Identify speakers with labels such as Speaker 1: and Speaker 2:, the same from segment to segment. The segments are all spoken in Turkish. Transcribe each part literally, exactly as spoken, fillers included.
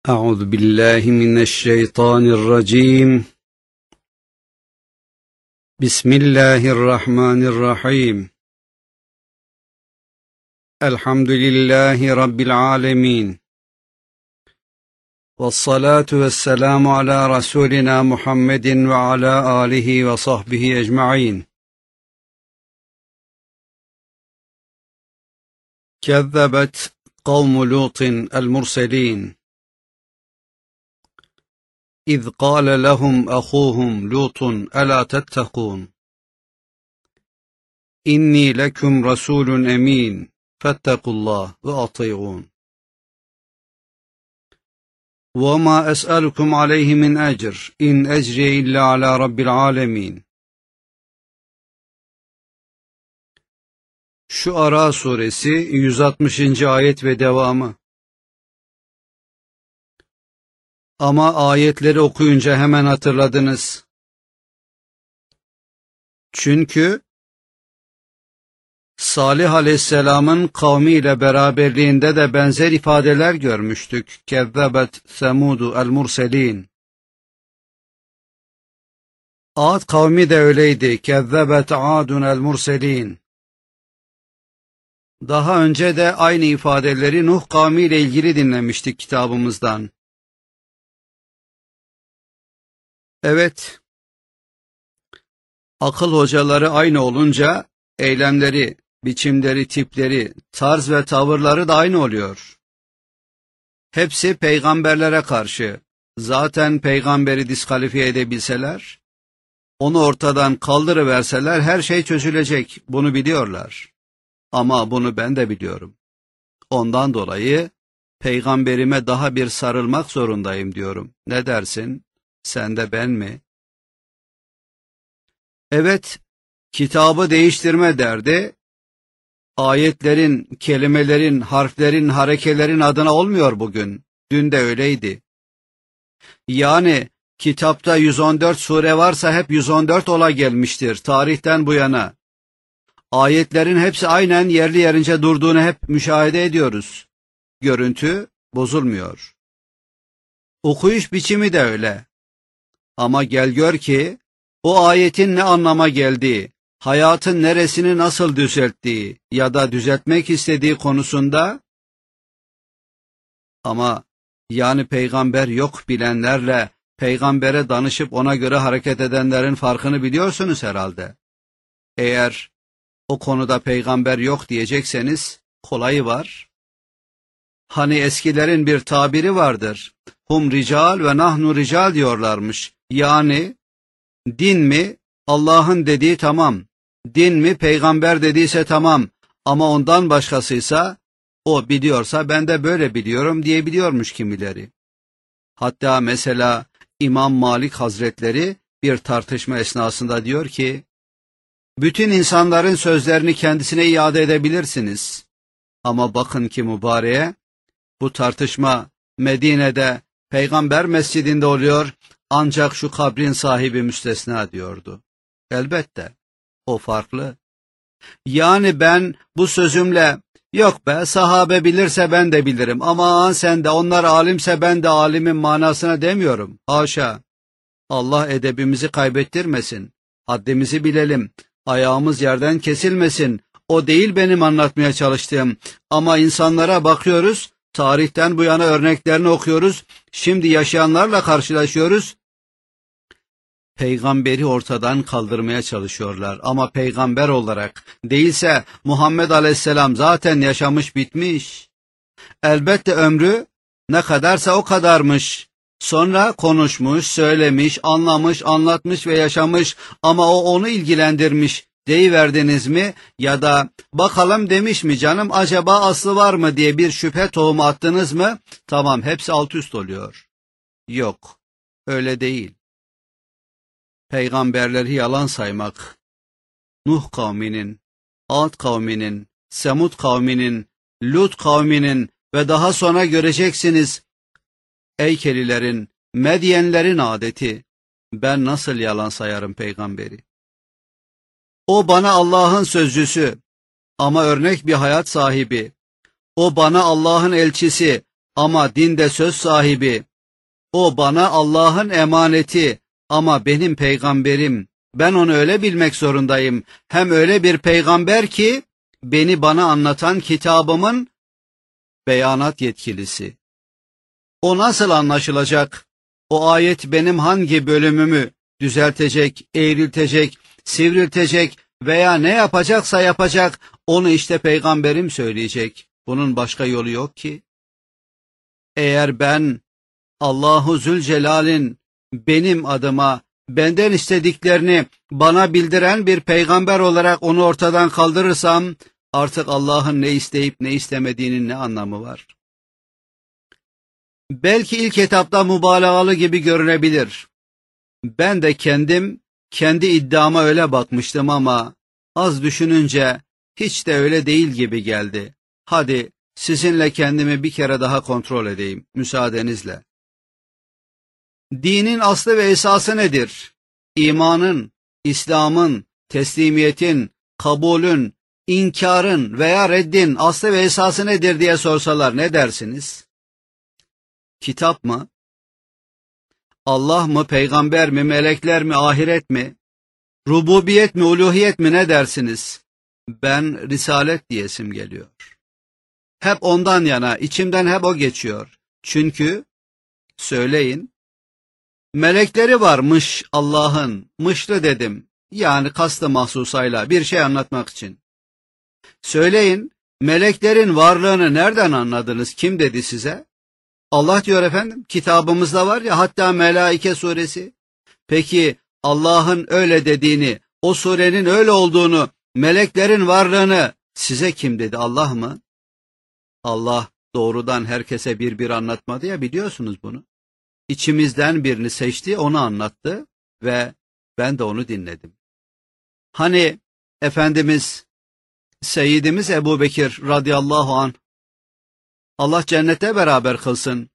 Speaker 1: أعوذ بالله من الشيطان الرجيم. بسم الله الرحمن الرحيم. الحمد لله رب العالمين، والصلاة والسلام على رسولنا محمد وعلى آله وصحبه أجمعين. كذبت قوم لوط المرسلين إذ قال لهم أخوهم لوط ألا تتقون إني لكم رسول أمين فاتقوا الله وأطيعون وما أسألكم عليه من أجر إن أجري إلا على رب العالمين. Şuara suresi yüz altmışıncı ayet ve devamı. Ama ayetleri okuyunca hemen hatırladınız. Çünkü Salih Aleyhisselam'ın kavmiyle beraberliğinde de benzer ifadeler görmüştük. Kezzebet Semudu el-Murselin. Ad kavmi de öyleydi. Kezzebet Adun el-Murselin. Daha önce de aynı ifadeleri Nuh kavmiyle ilgili dinlemiştik kitabımızdan. Evet, akıl hocaları aynı olunca eylemleri, biçimleri, tipleri, tarz ve tavırları da aynı oluyor. Hepsi peygamberlere karşı. Zaten peygamberi diskalifiye edebilseler, onu ortadan kaldırıverseler her şey çözülecek, bunu biliyorlar. Ama bunu ben de biliyorum. Ondan dolayı peygamberime daha bir sarılmak zorundayım diyorum. Ne dersin? Sen de ben mi? Evet, kitabı değiştirme derdi, ayetlerin, kelimelerin, harflerin, harekelerin adına olmuyor bugün. Dün de öyleydi. Yani kitapta yüz on dört sure varsa hep yüz on dört ola gelmiştir tarihten bu yana. Ayetlerin hepsi aynen yerli yerince durduğunu hep müşahede ediyoruz. Görüntü bozulmuyor. Okuyuş biçimi de öyle. Ama gel gör ki o ayetin ne anlama geldiği, hayatın neresini nasıl düzelttiği ya da düzeltmek istediği konusunda, ama yani peygamber yok bilenlerle peygambere danışıp ona göre hareket edenlerin farkını biliyorsunuz herhalde. Eğer o konuda peygamber yok diyecekseniz kolayı var. Hani eskilerin bir tabiri vardır. Hum rical ve nahnu rical diyorlarmış. Yani din mi Allah'ın dediği tamam, din mi peygamber dediyse tamam, ama ondan başkasıysa o biliyorsa ben de böyle biliyorum diyebiliyormuş kimileri. Hatta mesela İmam Malik Hazretleri bir tartışma esnasında diyor ki, bütün insanların sözlerini kendisine iade edebilirsiniz. Ama bakın ki mübareğe, bu tartışma Medine'de Peygamber mescidinde oluyor, ancak şu kabrin sahibi müstesna diyordu. Elbette, o farklı. Yani ben bu sözümle, yok be sahabe bilirse ben de bilirim, aman sen de, onlar alimse ben de alimim manasına demiyorum. Haşa, Allah edebimizi kaybettirmesin, haddimizi bilelim, ayağımız yerden kesilmesin. O değil benim anlatmaya çalıştığım, ama insanlara bakıyoruz, tarihten bu yana örneklerini okuyoruz, şimdi yaşayanlarla karşılaşıyoruz. Peygamberi ortadan kaldırmaya çalışıyorlar, ama peygamber olarak değilse Muhammed Aleyhisselam zaten yaşamış bitmiş. Elbette ömrü ne kadarsa o kadarmış. Sonra konuşmuş, söylemiş, anlamış, anlatmış ve yaşamış, ama o onu ilgilendirmiş deyiverdiniz mi ya da bakalım demiş mi canım, acaba aslı var mı diye bir şüphe tohumu attınız mı, tamam hepsi alt üst oluyor. Yok, öyle değil. Peygamberleri yalan saymak, Nuh kavminin, Ad kavminin, Semud kavminin, Lut kavminin ve daha sonra göreceksiniz Eykelilerin, Medyenlerin adeti. Ben nasıl yalan sayarım peygamberi? O bana Allah'ın sözcüsü ama örnek bir hayat sahibi. O bana Allah'ın elçisi ama dinde söz sahibi. O bana Allah'ın emaneti ama benim peygamberim. Ben onu öyle bilmek zorundayım. Hem öyle bir peygamber ki beni bana anlatan kitabımın beyanat yetkilisi. O nasıl anlaşılacak? O ayet benim hangi bölümümü düzeltecek, eğriltecek, sivriltecek veya ne yapacaksa yapacak, onu işte peygamberim söyleyecek. Bunun başka yolu yok ki. Eğer ben Allahu Zülcelal'in benim adıma benden istediklerini bana bildiren bir peygamber olarak onu ortadan kaldırırsam, artık Allah'ın ne isteyip ne istemediğinin ne anlamı var? Belki ilk etapta mübalağalı gibi görünebilir. Ben de kendim, kendi iddiama öyle bakmıştım ama az düşününce hiç de öyle değil gibi geldi. Hadi sizinle kendimi bir kere daha kontrol edeyim, müsaadenizle. Dinin aslı ve esası nedir? İmanın, İslam'ın, teslimiyetin, kabulün, inkarın veya reddin aslı ve esası nedir diye sorsalar ne dersiniz? Kitap mı? Allah mı, peygamber mi, melekler mi, ahiret mi? Rububiyet mi, uluhiyet mi ne dersiniz? Ben risalet diyesim geliyor. Hep ondan yana, içimden hep o geçiyor. Çünkü, söyleyin, melekleri varmış Allah'ın, mışlı dedim. Yani kastı mahsusayla bir şey anlatmak için. Söyleyin, meleklerin varlığını nereden anladınız? Kim dedi size? Allah diyor efendim, kitabımızda var ya, hatta Melaike suresi. Peki Allah'ın öyle dediğini, o surenin öyle olduğunu, meleklerin varlığını size kim dedi? Allah mı? Allah doğrudan herkese bir bir anlatmadı ya, biliyorsunuz bunu. İçimizden birini seçti, onu anlattı ve ben de onu dinledim. Hani Efendimiz, Seyyidimiz Ebu Bekir radıyallahu anh, Allah cennete beraber kılsın,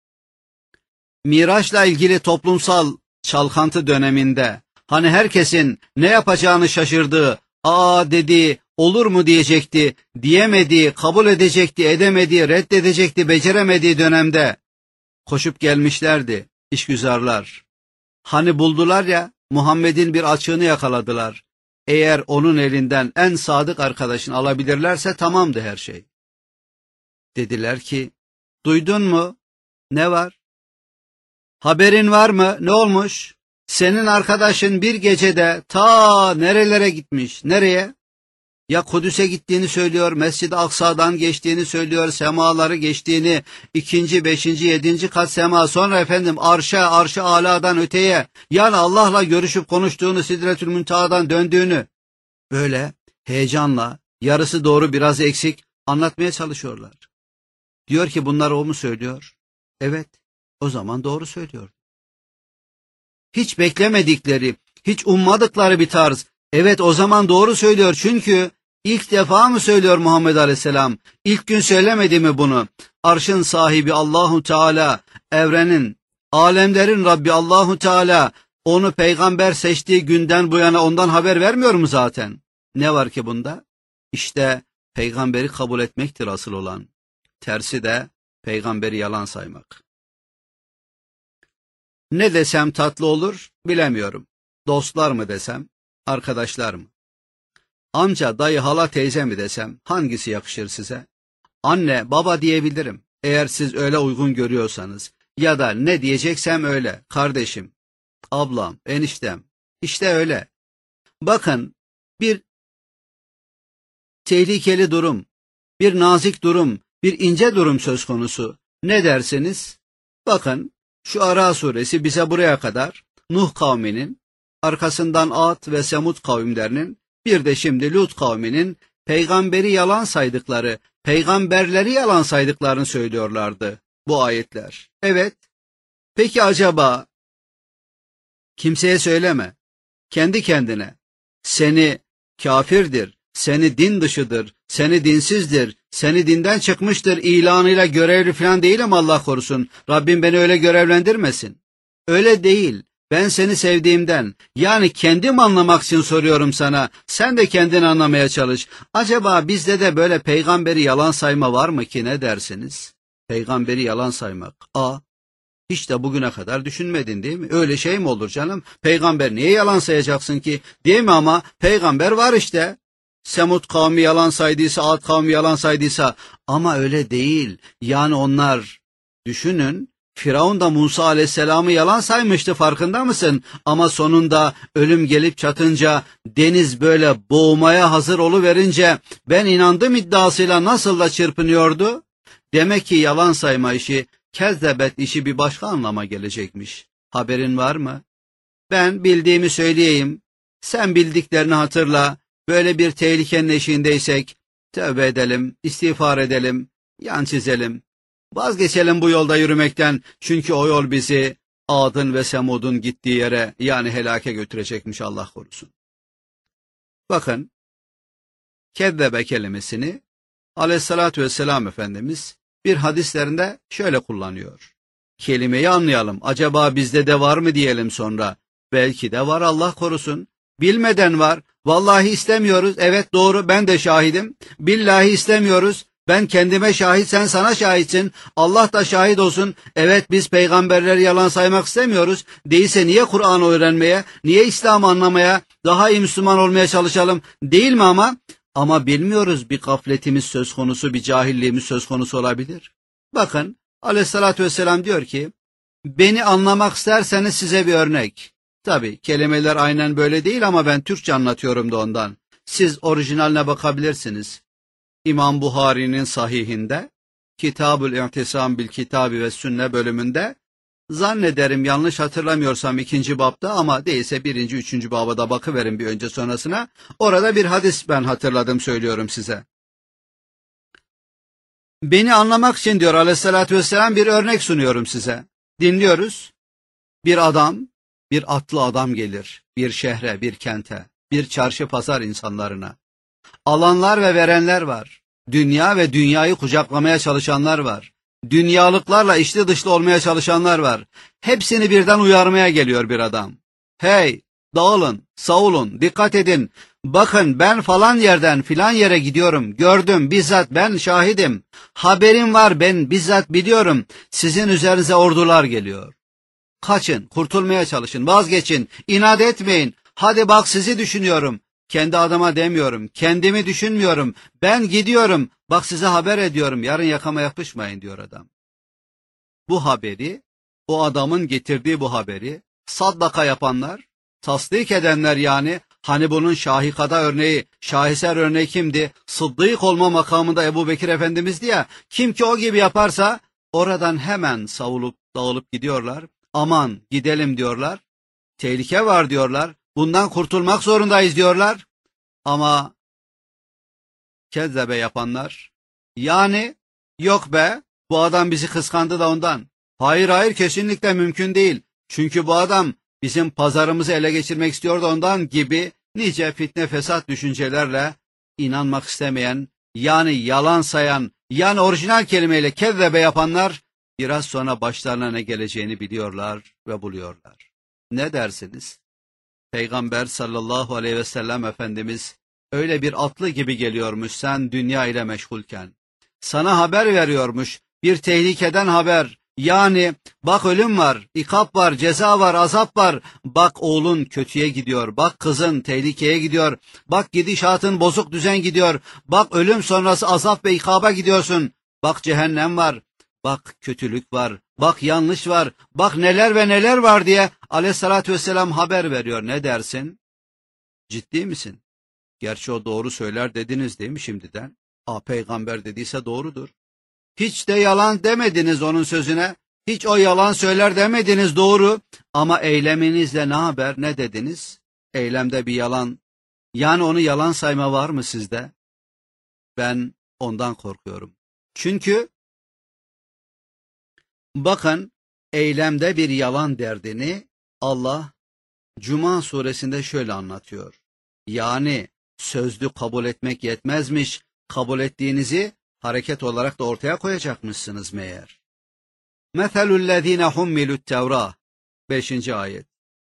Speaker 1: Miraç'la ilgili toplumsal çalkantı döneminde, hani herkesin ne yapacağını şaşırdığı, aa dediği, olur mu diyecekti, diyemediği, kabul edecekti, edemediği, reddedecekti, beceremediği dönemde koşup gelmişlerdi işgüzarlar. Hani buldular ya, Muhammed'in bir açığını yakaladılar. Eğer onun elinden en sadık arkadaşını alabilirlerse tamamdı her şey. Dediler ki, duydun mu? Ne var? Haberin var mı? Ne olmuş? Senin arkadaşın bir gecede ta nerelere gitmiş? Nereye? Ya Kudüs'e gittiğini söylüyor, Mescid-i Aksa'dan geçtiğini söylüyor, semaları geçtiğini, ikinci, beşinci, yedinci kat sema, sonra efendim arşa, arş-ı aladan öteye, yani Allah'la görüşüp konuştuğunu, Sidretül Münteha'dan döndüğünü, böyle heyecanla, yarısı doğru biraz eksik anlatmaya çalışıyorlar. Diyor ki bunlar o mu söylüyor? Evet, o zaman doğru söylüyor. Hiç beklemedikleri, hiç ummadıkları bir tarz. Evet, o zaman doğru söylüyor çünkü ilk defa mı söylüyor Muhammed Aleyhisselam? İlk gün söylemedi mi bunu? Arşın sahibi Allahu Teala, evrenin, alemlerin Rabbi Allahu Teala onu peygamber seçtiği günden bu yana ondan haber vermiyor mu zaten? Ne var ki bunda? İşte peygamberi kabul etmektir asıl olan. Tersi de peygamberi yalan saymak. Ne desem tatlı olur bilemiyorum. Dostlar mı desem, arkadaşlar mı? Amca, dayı, hala, teyze mi desem hangisi yakışır size? Anne, baba diyebilirim eğer siz öyle uygun görüyorsanız. Ya da ne diyeceksem öyle, kardeşim, ablam, eniştem, işte öyle. Bakın, bir tehlikeli durum, bir nazik durum, bir ince durum söz konusu. Ne dersiniz? Bakın, şu Ara suresi bize buraya kadar Nuh kavminin, arkasından Ad ve Semud kavimlerinin, bir de şimdi Lut kavminin peygamberi yalan saydıkları, peygamberleri yalan saydıklarını söylüyorlardı bu ayetler. Evet, peki acaba, kimseye söyleme, kendi kendine, seni kafirdir, seni din dışıdır, seni dinsizdir, seni dinden çıkmıştır ilanıyla görevli falan değilim, Allah korusun. Rabbim beni öyle görevlendirmesin. Öyle değil. Ben seni sevdiğimden, yani kendim anlamak için soruyorum sana. Sen de kendini anlamaya çalış. Acaba bizde de böyle peygamberi yalan sayma var mı ki, ne dersiniz? Peygamberi yalan saymak. A, hiç de bugüne kadar düşünmedin değil mi? Öyle şey mi olur canım? Peygamber niye yalan sayacaksın ki? Değil mi ama? Peygamber var işte. Semud kavmi yalan saydıysa, Ad kavmi yalan saydıysa. Ama öyle değil. Yani onlar, düşünün, Firavun da Musa aleyhisselamı yalan saymıştı, farkında mısın? Ama sonunda ölüm gelip çatınca, deniz böyle boğmaya hazır oluverince, ben inandım iddiasıyla nasıl da çırpınıyordu? Demek ki yalan sayma işi, kezzebet işi bir başka anlama gelecekmiş. Haberin var mı? Ben bildiğimi söyleyeyim. Sen bildiklerini hatırla. Böyle bir tehlikenin eşiğindeysek, tövbe edelim, istiğfar edelim, yan çizelim. Vazgeçelim bu yolda yürümekten, çünkü o yol bizi Ad'ın ve Semud'un gittiği yere, yani helake götürecekmiş, Allah korusun. Bakın, kezzebe kelimesini Aleyhissalatü vesselam Efendimiz bir hadislerinde şöyle kullanıyor. Kelimeyi anlayalım, acaba bizde de var mı diyelim sonra. Belki de var, Allah korusun. Bilmeden var, vallahi istemiyoruz, evet doğru, ben de şahidim. Billahi istemiyoruz, ben kendime şahit, sen sana şahitsin. Allah da şahit olsun, evet biz peygamberleri yalan saymak istemiyoruz. Değilse niye Kur'an öğrenmeye, niye İslam'ı anlamaya, daha iyi Müslüman olmaya çalışalım, değil mi ama? Ama bilmiyoruz, bir gafletimiz söz konusu, bir cahilliğimiz söz konusu olabilir. Bakın, Aleyhissalatü vesselam diyor ki, beni anlamak isterseniz size bir örnek. Tabi kelimeler aynen böyle değil ama ben Türkçe anlatıyorum da ondan. Siz orijinaline bakabilirsiniz. İmam Buhari'nin sahihinde, Kitab-ül İ'tisam bil Kitabi ve Sünne bölümünde, zannederim yanlış hatırlamıyorsam ikinci babda, ama değilse birinci, üçüncü baba da bakıverin bir önce sonrasına. Orada bir hadis ben hatırladım, söylüyorum size. Beni anlamak için diyor Aleyhissalatü vesselam, bir örnek sunuyorum size. Dinliyoruz. Bir adam, bir atlı adam gelir bir şehre, bir kente, bir çarşı pazar insanlarına. Alanlar ve verenler var. Dünya ve dünyayı kucaklamaya çalışanlar var. Dünyalıklarla içli dışlı olmaya çalışanlar var. Hepsini birden uyarmaya geliyor bir adam. Hey, dağılın, savulun, dikkat edin. Bakın ben falan yerden filan yere gidiyorum. Gördüm, bizzat ben şahidim. Haberim var, ben bizzat biliyorum. Sizin üzerinize ordular geliyor. Kaçın, kurtulmaya çalışın, vazgeçin, inat etmeyin. Hadi bak sizi düşünüyorum. Kendi adıma demiyorum, kendimi düşünmüyorum. Ben gidiyorum, bak size haber ediyorum, yarın yakama yapışmayın diyor adam. Bu haberi, o adamın getirdiği bu haberi, saddaka yapanlar, tasdik edenler yani, hani bunun şahikada örneği, şaheser örneği kimdi? Sıddık olma makamında Ebu Bekir Efendimiz'di ya, kim ki o gibi yaparsa, oradan hemen savulup dağılıp gidiyorlar. Aman gidelim diyorlar, tehlike var diyorlar, bundan kurtulmak zorundayız diyorlar. Ama kezzebe yapanlar, yani yok be, bu adam bizi kıskandı da ondan. Hayır hayır, kesinlikle mümkün değil. Çünkü bu adam bizim pazarımızı ele geçirmek istiyor da ondan gibi nice fitne fesat düşüncelerle inanmak istemeyen, yani yalan sayan, yani orijinal kelimeyle kezzebe yapanlar, biraz sonra başlarına ne geleceğini biliyorlar ve buluyorlar. Ne dersiniz? Peygamber sallallahu aleyhi ve sellem Efendimiz öyle bir atlı gibi geliyormuş sen dünya ile meşgulken. Sana haber veriyormuş, bir tehlikeden haber. Yani bak ölüm var, ikap var, ceza var, azap var. Bak oğlun kötüye gidiyor, bak kızın tehlikeye gidiyor. Bak gidişatın bozuk düzen gidiyor. Bak ölüm sonrası azap ve ikaba gidiyorsun. Bak cehennem var. Bak kötülük var, bak yanlış var, bak neler ve neler var diye Aleyhissalatü vesselam haber veriyor. Ne dersin? Ciddi misin? Gerçi o doğru söyler dediniz değil mi şimdiden? A, peygamber dediyse doğrudur. Hiç de yalan demediniz onun sözüne. Hiç o yalan söyler demediniz, doğru. Ama eyleminizle ne haber, ne dediniz? Eylemde bir yalan, yani onu yalan sayma var mı sizde? Ben ondan korkuyorum. Çünkü bakın, eylemde bir yalan derdini Allah Cuma suresinde şöyle anlatıyor. Yani sözlü kabul etmek yetmezmiş, kabul ettiğinizi hareket olarak da ortaya koyacakmışsınız meğer. Meselüllezine hummilut Tevrah, beşinci ayet.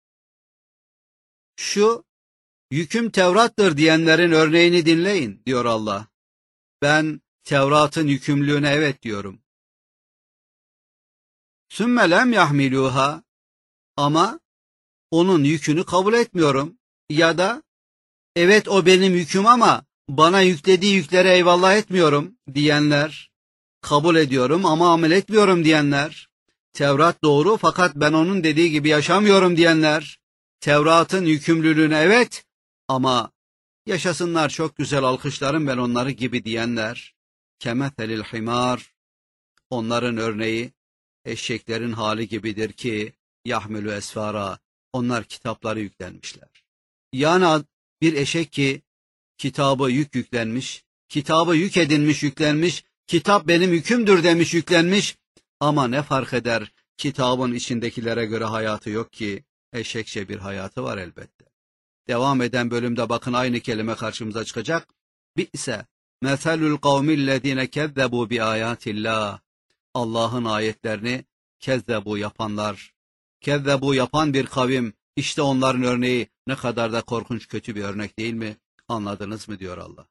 Speaker 1: Şu yüküm Tevrat'tır diyenlerin örneğini dinleyin diyor Allah. Ben Tevrat'ın yükümlülüğüne evet diyorum. sümme lem yahmiluha, ama onun yükünü kabul etmiyorum. Ya da evet o benim yüküm ama bana yüklediği yüklere eyvallah etmiyorum diyenler, kabul ediyorum ama amel etmiyorum diyenler, Tevrat doğru fakat ben onun dediği gibi yaşamıyorum diyenler, Tevrat'ın yükümlülüğüne evet ama yaşasınlar çok güzel, alkışlarım ben onları gibi diyenler, kemethelil himar, onların örneği eşeklerin hali gibidir ki yahmülü esfara, onlar kitapları yüklenmişler. Yani bir eşek ki kitabı yük yüklenmiş, kitabı yük edinmiş yüklenmiş, kitap benim yükümdür demiş yüklenmiş, ama ne fark eder, kitabın içindekilere göre hayatı yok ki, eşekçe bir hayatı var elbette. Devam eden bölümde bakın aynı kelime karşımıza çıkacak. Bi'se meselul kavmillezine kezzebu bi ayatillah. Allah'ın ayetlerini kezzebu yapanlar, kezzebu yapan bir kavim, işte onların örneği ne kadar da korkunç, kötü bir örnek değil mi? Anladınız mı diyor Allah.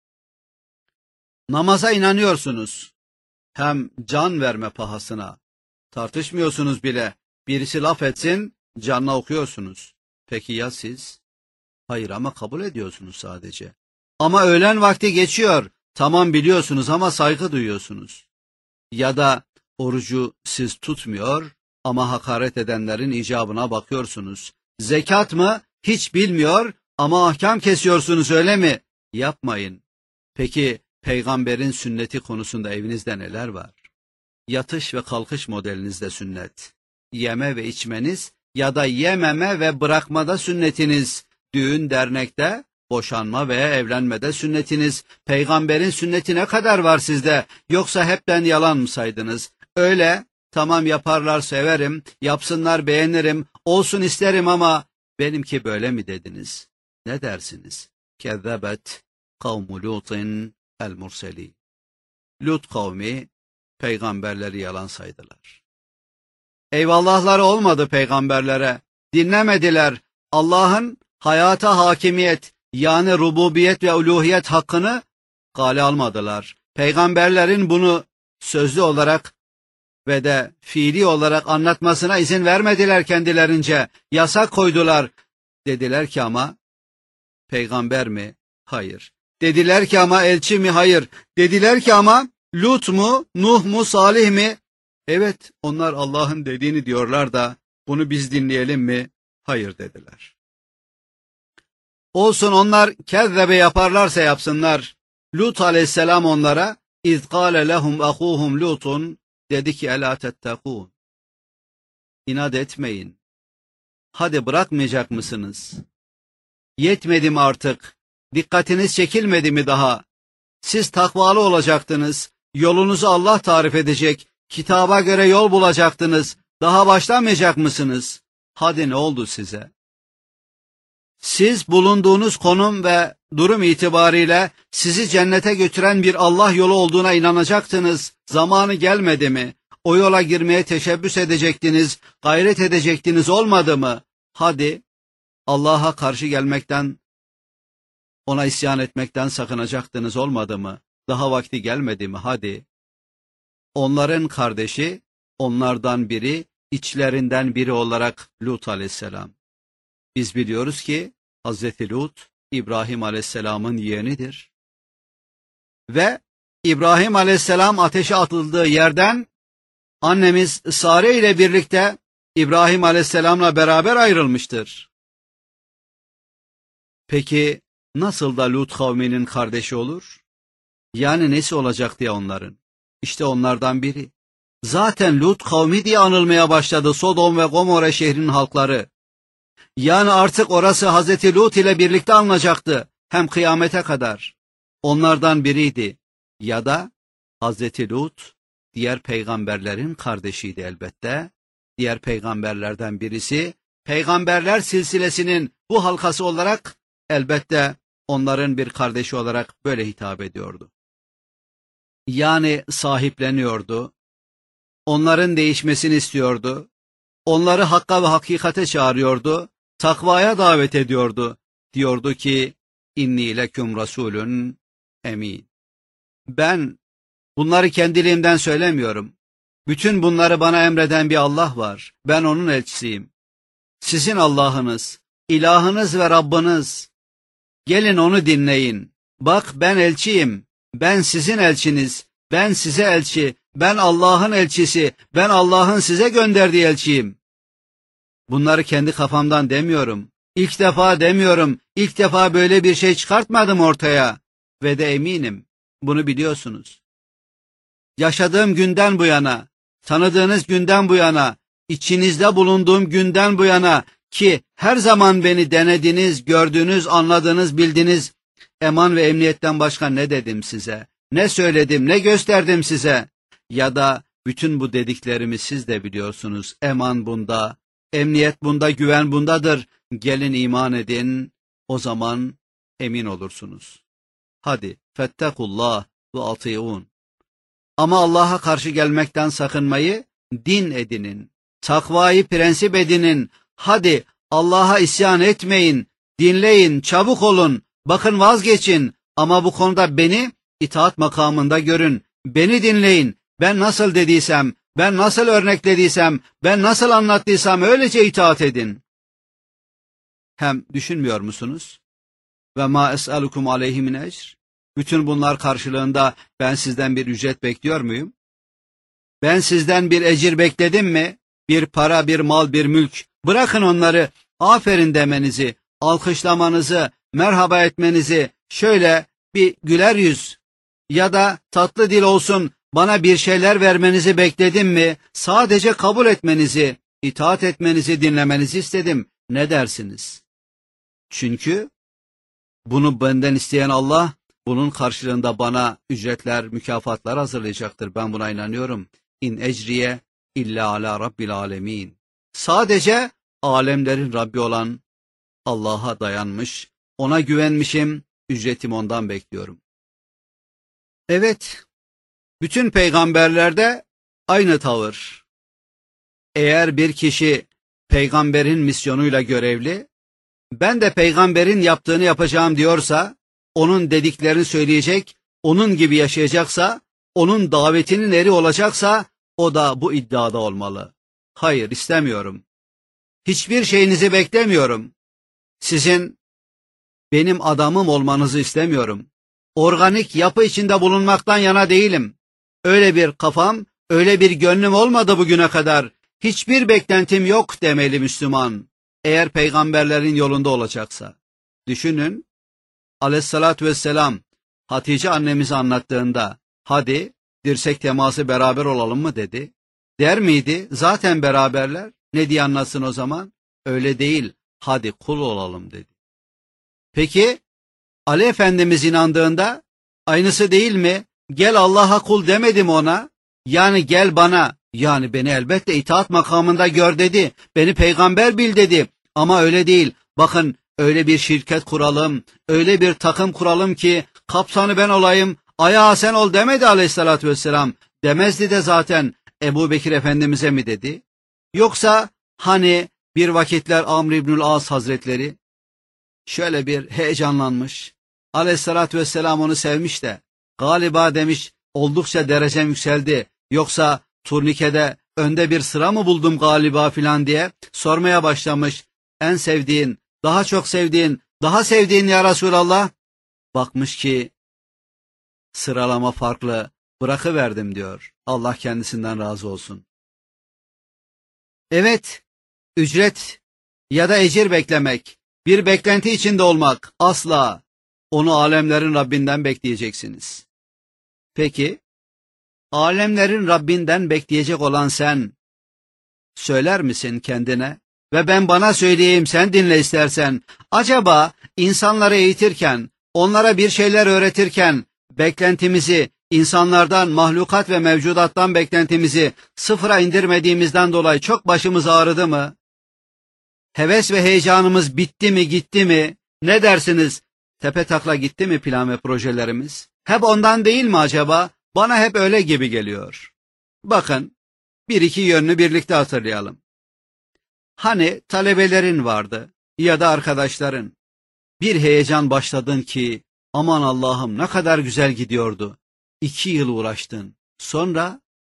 Speaker 1: Namaza inanıyorsunuz. Hem can verme pahasına. Tartışmıyorsunuz bile. Birisi laf etsin, canla okuyorsunuz. Peki ya siz? Hayır ama kabul ediyorsunuz sadece. Ama öğlen vakti geçiyor. Tamam biliyorsunuz ama saygı duyuyorsunuz. Ya da orucu siz tutmuyor ama hakaret edenlerin icabına bakıyorsunuz. Zekat mı? Hiç bilmiyor ama ahkam kesiyorsunuz, öyle mi? Yapmayın. Peki peygamberin sünneti konusunda evinizde neler var? Yatış ve kalkış modelinizde sünnet. Yeme ve içmeniz ya da yememe ve bırakmada sünnetiniz. Düğün dernekte, boşanma veya evlenmede sünnetiniz. Peygamberin sünneti ne kadar var sizde? Yoksa hepten yalan mı saydınız? Öyle, tamam yaparlar severim, yapsınlar beğenirim, olsun isterim ama benimki böyle mi dediniz? Ne dersiniz? Kezzebet kavmu Lut'in el murseli. Lut kavmi peygamberleri yalan saydılar. Eyvallahları olmadı peygamberlere. Dinlemediler. Allah'ın hayata hakimiyet, yani rububiyet ve uluhiyet hakkını kale almadılar. Peygamberlerin bunu sözlü olarak ve de fiili olarak anlatmasına izin vermediler kendilerince. Yasak koydular. Dediler ki ama peygamber mi? Hayır. Dediler ki ama elçi mi? Hayır. Dediler ki ama Lut mu? Nuh mu? Salih mi? Evet, onlar Allah'ın dediğini diyorlar da bunu biz dinleyelim mi? Hayır dediler. Olsun, onlar kezzebe yaparlarsa yapsınlar. Lut aleyhisselam onlara اِذْ قَالَ لَهُمْ اَخُوهُمْ لُوتٌ dedi ki اَلَا تَتَّقُونَ. İnat etmeyin. Hadi bırakmayacak mısınız? Yetmedi mi artık? Dikkatiniz çekilmedi mi daha? Siz takvalı olacaktınız. Yolunuzu Allah tarif edecek. Kitaba göre yol bulacaktınız. Daha başlamayacak mısınız? Hadi ne oldu size? Siz bulunduğunuz konum ve durum itibariyle sizi cennete götüren bir Allah yolu olduğuna inanacaktınız. Zamanı gelmedi mi? O yola girmeye teşebbüs edecektiniz, gayret edecektiniz, olmadı mı? Hadi Allah'a karşı gelmekten, ona isyan etmekten sakınacaktınız, olmadı mı? Daha vakti gelmedi mi? Hadi. Onların kardeşi, onlardan biri, içlerinden biri olarak Lut aleyhisselam. Biz biliyoruz ki Hazreti Lut, İbrahim aleyhisselamın yeğenidir. Ve İbrahim aleyhisselam ateşe atıldığı yerden annemiz Sare ile birlikte İbrahim aleyhisselamla beraber ayrılmıştır. Peki nasıl da Lut kavminin kardeşi olur? Yani nesi olacak diye onların? İşte onlardan biri. Zaten Lut kavmi diye anılmaya başladı Sodom ve Gomorre şehrinin halkları. Yani artık orası Hazreti Lut ile birlikte alınacaktı, hem kıyamete kadar. Onlardan biriydi. Ya da Hazreti Lut diğer peygamberlerin kardeşiydi elbette. Diğer peygamberlerden birisi, peygamberler silsilesinin bu halkası olarak elbette onların bir kardeşi olarak böyle hitap ediyordu. Yani sahipleniyordu. Onların değişmesini istiyordu. Onları hakka ve hakikate çağırıyordu. Takvaya davet ediyordu. Diyordu ki, inni leküm rasulun emin. Ben bunları kendiliğimden söylemiyorum. Bütün bunları bana emreden bir Allah var. Ben onun elçisiyim. Sizin Allah'ınız, ilahınız ve Rabbiniz. Gelin onu dinleyin. Bak ben elçiyim. Ben sizin elçiniz. Ben size elçi. Ben Allah'ın elçisi. Ben Allah'ın size gönderdiği elçiyim. Bunları kendi kafamdan demiyorum. İlk defa demiyorum. İlk defa böyle bir şey çıkartmadım ortaya. Ve de eminim. Bunu biliyorsunuz. Yaşadığım günden bu yana, tanıdığınız günden bu yana, içinizde bulunduğum günden bu yana ki her zaman beni denediniz, gördünüz, anladınız, bildiniz. Eman ve emniyetten başka ne dedim size? Ne söyledim, ne gösterdim size? Ya da bütün bu dediklerimi siz de biliyorsunuz. Eman bunda, emniyet bunda, güven bundadır. Gelin iman edin, o zaman emin olursunuz. Hadi, fettekullah ve atiun. Ama Allah'a karşı gelmekten sakınmayı din edinin. Takvayı prensip edinin. Hadi Allah'a isyan etmeyin. Dinleyin, çabuk olun. Bakın vazgeçin. Ama bu konuda beni itaat makamında görün. Beni dinleyin. Ben nasıl dediysem, ben nasıl örneklediysem, ben nasıl anlattıysam öylece itaat edin. Hem düşünmüyor musunuz? Ve ma es'alukum aleyhi min ecr. Bütün bunlar karşılığında ben sizden bir ücret bekliyor muyum? Ben sizden bir ecir bekledim mi? Bir para, bir mal, bir mülk. Bırakın onları, aferin demenizi, alkışlamanızı, merhaba etmenizi, şöyle bir güler yüz ya da tatlı dil olsun bana bir şeyler vermenizi bekledim mi? Sadece kabul etmenizi, itaat etmenizi, dinlemenizi istedim. Ne dersiniz? Çünkü bunu benden isteyen Allah, bunun karşılığında bana ücretler, mükafatlar hazırlayacaktır. Ben buna inanıyorum. İn ecriye illa ala rabbil alemin. Sadece alemlerin Rabbi olan Allah'a dayanmış, ona güvenmişim, ücretimi ondan bekliyorum. Evet, bütün peygamberlerde aynı tavır. Eğer bir kişi peygamberin misyonuyla görevli, ben de peygamberin yaptığını yapacağım diyorsa, onun dediklerini söyleyecek, onun gibi yaşayacaksa, onun davetinin eri olacaksa, o da bu iddiada olmalı. Hayır, istemiyorum. Hiçbir şeyinizi beklemiyorum. Sizin benim adamım olmanızı istemiyorum. Organik yapı içinde bulunmaktan yana değilim. Öyle bir kafam, öyle bir gönlüm olmadı bugüne kadar. Hiçbir beklentim yok demeli Müslüman. Eğer peygamberlerin yolunda olacaksa. Düşünün, aleyhissalatü vesselam Hatice annemizi anlattığında, hadi dirsek teması beraber olalım mı dedi. Der miydi? Zaten beraberler. Ne diye anlatsın o zaman? Öyle değil, hadi kul olalım dedi. Peki, Ali Efendimiz inandığında, aynısı değil mi? Gel Allah'a kul demedi mi ona? Yani gel bana, yani beni elbette itaat makamında gör dedi. Beni peygamber bil dedi. Ama öyle değil. Bakın, öyle bir şirket kuralım, öyle bir takım kuralım ki kaptanı ben olayım, ayağı sen ol demedi aleyhissalatü vesselam. Demezdi de zaten Ebu Bekir Efendimiz'e mi dedi? Yoksa hani bir vakitler Amr İbnül As Hazretleri şöyle bir heyecanlanmış. Aleyhissalatü vesselam onu sevmiş de galiba demiş oldukça derecem yükseldi. Yoksa turnikede önde bir sıra mı buldum galiba filan diye sormaya başlamış. En sevdiğin, daha çok sevdiğin, daha sevdiğin ya Resulallah. Bakmış ki sıralama farklı, bırakıverdim diyor. Allah kendisinden razı olsun. Evet, ücret ya da ecir beklemek, bir beklenti içinde olmak asla. Onu alemlerin Rabbinden bekleyeceksiniz. Peki, alemlerin Rabbinden bekleyecek olan sen, söyler misin kendine? Ve ben bana söyleyeyim, sen dinle istersen. Acaba insanları eğitirken, onlara bir şeyler öğretirken, beklentimizi, insanlardan, mahlukat ve mevcudattan beklentimizi sıfıra indirmediğimizden dolayı çok başımız ağrıdı mı? Heves ve heyecanımız bitti mi, gitti mi? Ne dersiniz? Tepe takla gitti mi plan ve projelerimiz? Hep ondan değil mi acaba? Bana hep öyle gibi geliyor. Bakın, bir iki yönünü birlikte hatırlayalım. Hani talebelerin vardı ya da arkadaşların. Bir heyecan başladın ki, aman Allah'ım ne kadar güzel gidiyordu. İki yıl uğraştın. Sonra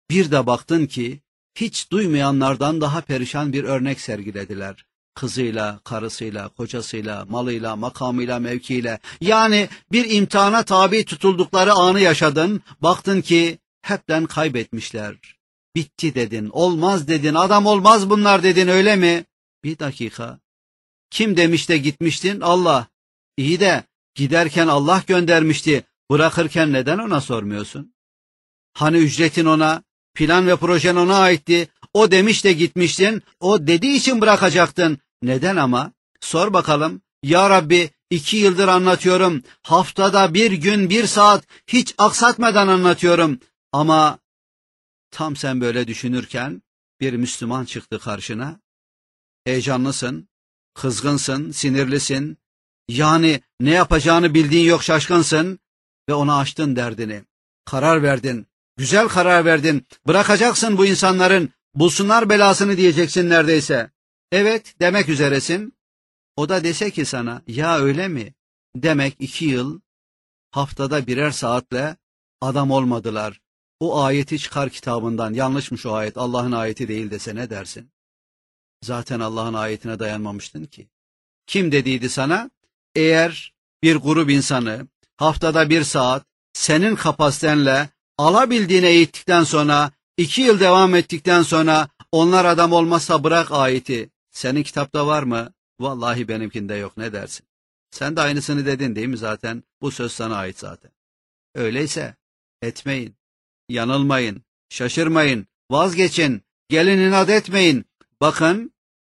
Speaker 1: Bir de baktın ki hiç duymayanlardan daha perişan bir örnek sergilediler. Kızıyla, karısıyla, kocasıyla, malıyla, makamıyla, mevkiyle. Yani bir imtihana tabi tutuldukları anı yaşadın. Baktın ki hepten kaybetmişler. Bitti dedin, olmaz dedin, adam olmaz bunlar dedin, öyle mi? Bir dakika. Kim demiş de gitmiştin? Allah. İyi de giderken Allah göndermişti. Bırakırken neden ona sormuyorsun? Hani ücretin ona, plan ve projen ona aitti. O demiş de gitmiştin. O dediği için bırakacaktın. Neden ama? Sor bakalım. Ya Rabbi, iki yıldır anlatıyorum. Haftada bir gün, bir saat hiç aksatmadan anlatıyorum. Ama tam sen böyle düşünürken bir Müslüman çıktı karşına. Heyecanlısın, kızgınsın, sinirlisin. Yani ne yapacağını bildiğin yok, şaşkınsın ve ona açtın derdini. Karar verdin, güzel karar verdin. Bırakacaksın bu insanların, bulsunlar belasını diyeceksin neredeyse. Evet demek üzeresin. O da dese ki sana, ya öyle mi? Demek iki yıl, haftada birer saatle adam olmadılar. O ayeti çıkar kitabından, yanlışmış o ayet, Allah'ın ayeti değil dese ne dersin? Zaten Allah'ın ayetine dayanmamıştın ki. Kim dediydi sana? Eğer bir grup insanı haftada bir saat senin kapasitenle alabildiğine eğittikten sonra, iki yıl devam ettikten sonra onlar adam olmazsa bırak ayeti. Senin kitapta var mı? Vallahi benimkinde yok, ne dersin? Sen de aynısını dedin değil mi zaten? Bu söz sana ait zaten. Öyleyse etmeyin, yanılmayın, şaşırmayın, vazgeçin, gelin inat etmeyin. Bakın,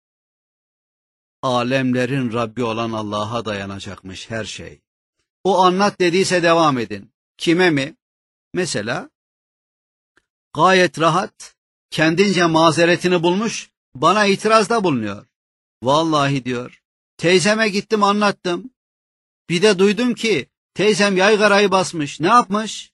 Speaker 1: alemlerin Rabbi olan Allah'a dayanacakmış her şey. O anlat dediyse devam edin. Kime mi? Mesela gayet rahat, kendince mazeretini bulmuş, bana itirazda bulunuyor. Vallahi diyor, teyzeme gittim anlattım. Bir de duydum ki teyzem yaygarayı basmış. Ne yapmış?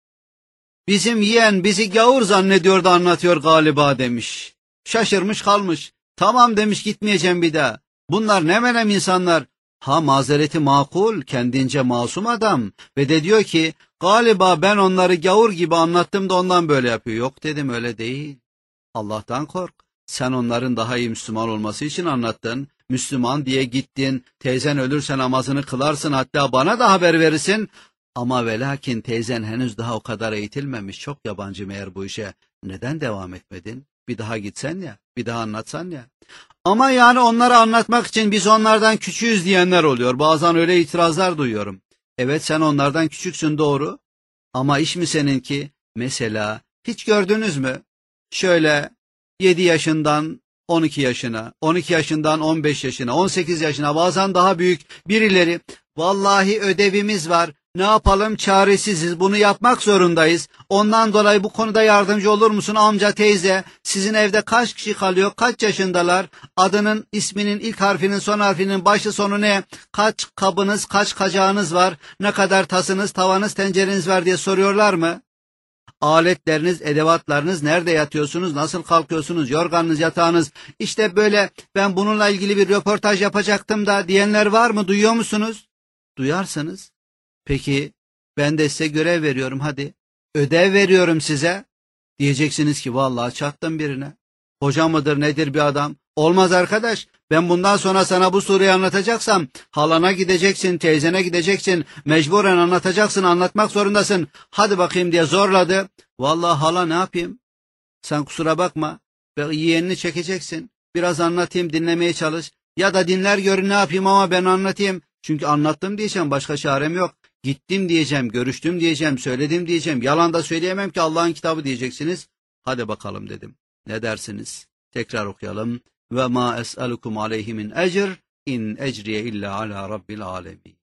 Speaker 1: Bizim yeğen bizi gavur zannediyor da anlatıyor galiba demiş. Şaşırmış kalmış. Tamam demiş, gitmeyeceğim bir daha. Bunlar ne menem insanlar. Ha, mazereti makul, kendince masum adam. Ve de diyor ki galiba ben onları gavur gibi anlattım da ondan böyle yapıyor. Yok dedim, öyle değil. Allah'tan kork. Sen onların daha iyi Müslüman olması için anlattın. Müslüman diye gittin. Teyzen ölürse namazını kılarsın, hatta bana da haber verirsin. Ama ve lakin teyzen henüz daha o kadar eğitilmemiş. Çok yabancı meğer bu işe. Neden devam etmedin? Bir daha gitsen ya, bir daha anlatsan ya. Ama yani onlara anlatmak için biz onlardan küçüğüz diyenler oluyor. Bazen öyle itirazlar duyuyorum. Evet, sen onlardan küçüksün, doğru. Ama iş mi seninki? Mesela hiç gördünüz mü? Şöyle yedi yaşından on iki yaşına, on iki yaşından on beş yaşına, on sekiz yaşına, bazen daha büyük birileri, vallahi ödevimiz var, ne yapalım, çaresiziz, bunu yapmak zorundayız. Ondan dolayı bu konuda yardımcı olur musun amca, teyze? Sizin evde kaç kişi kalıyor? Kaç yaşındalar? Adının, isminin ilk harfinin, son harfinin başı sonu ne? Kaç kabınız, kaç kacağınız var? Ne kadar tasınız, tavanız, tencereniz var diye soruyorlar mı? Aletleriniz, edevatlarınız, nerede yatıyorsunuz, nasıl kalkıyorsunuz, yorganınız, yatağınız, işte böyle ben bununla ilgili bir röportaj yapacaktım da diyenler var mı? Duyuyor musunuz? Duyarsınız. Peki ben de size görev veriyorum, hadi. Ödev veriyorum size. Diyeceksiniz ki vallahi çattım birine. Hoca mıdır nedir bir adam? Olmaz arkadaş. Ben bundan sonra sana bu soruyu anlatacaksam halana gideceksin, teyzene gideceksin, mecburen anlatacaksın, anlatmak zorundasın. Hadi bakayım diye zorladı. Vallahi hala ne yapayım? Sen kusura bakma. Ve yeğenini çekeceksin. Biraz anlatayım, dinlemeye çalış. Ya da dinler görün, ne yapayım ama ben anlatayım. Çünkü anlattım diyeceğim, başka çarem yok. Gittim diyeceğim, görüştüm diyeceğim, söyledim diyeceğim. Yalan da söyleyemem ki, Allah'ın kitabı diyeceksiniz. Hadi bakalım dedim. Ne dersiniz? Tekrar okuyalım. Ve ma es'alukum aleyhi min ecr in ecriye illa ala rabbil alemin.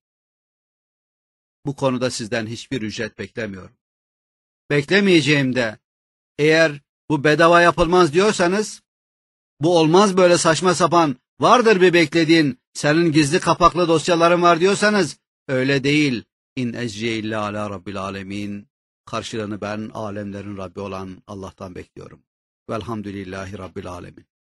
Speaker 1: Bu konuda sizden hiçbir ücret beklemiyorum. Beklemeyeceğim de. Eğer bu bedava yapılmaz diyorsanız, bu olmaz böyle saçma sapan, vardır bir beklediğin, senin gizli kapaklı dosyaların var diyorsanız, öyle değil. İn ecriye illa ala rabbil alemin. Karşılığını ben alemlerin Rabbi olan Allah'tan bekliyorum. Velhamdülillahi rabbil alemin.